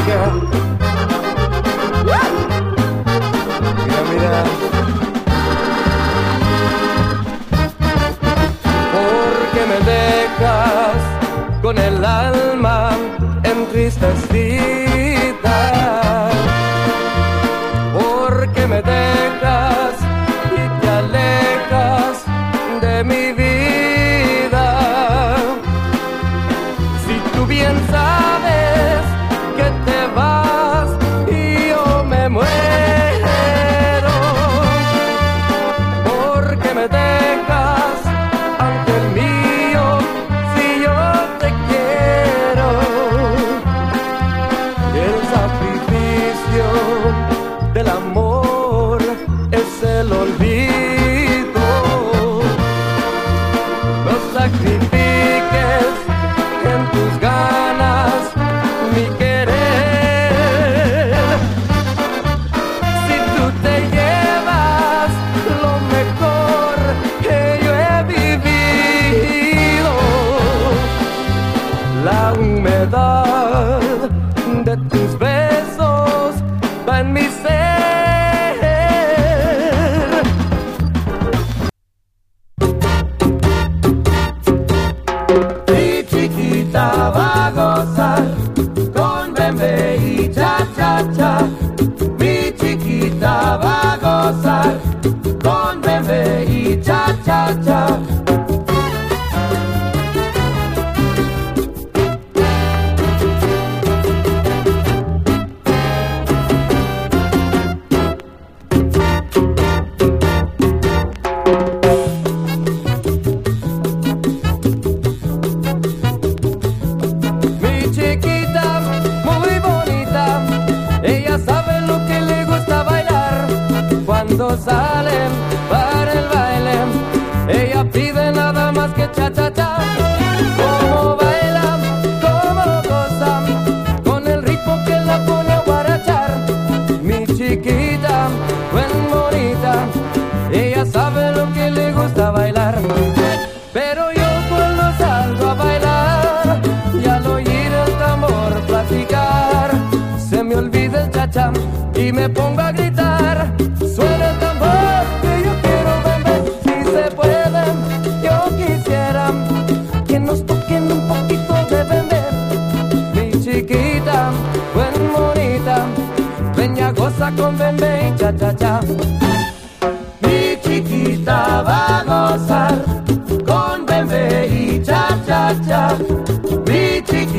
chica. Mira, mira. Porque me dejas con el alma entristecida. Porque me dejas y te alejas de mi vida. Si tú bien sabes que te vas y yo me muero. Porque me dejas ante el mío si yo te quiero. El sacrificio del amor es el olvido. No sacrifiques en tus ganas mi querer. Si tú te llevas lo mejor que yo he vivido, la humedad de tus besos va en mi ser. Mi chiquita va a gozar con bembe y cha cha cha. Mi chiquita va a gozar con bembe y cha cha cha. Mi chiquita, muy bonita, ella sabe lo que le gusta bailar. Cuando salen para el baile, ella pide nada más que cha cha cha. Cómo baila, cómo goza, con el ritmo que la pone a guarachar. Mi chiquita, buen bonita, ella sabe lo que le gusta bailar. Pero yo cuando salgo a bailar y al oír el tambor platicar, se me olvida el cha-cha y me pongo a gritar. Suena el tambor que yo quiero bebé, si se puede, yo quisiera que nos toquen un poquito de bebé. Mi chiquita, buen bonita, ven y goza con bebé y cha-cha-cha. Mi chiquita va a gozar con bebé y cha-cha-cha.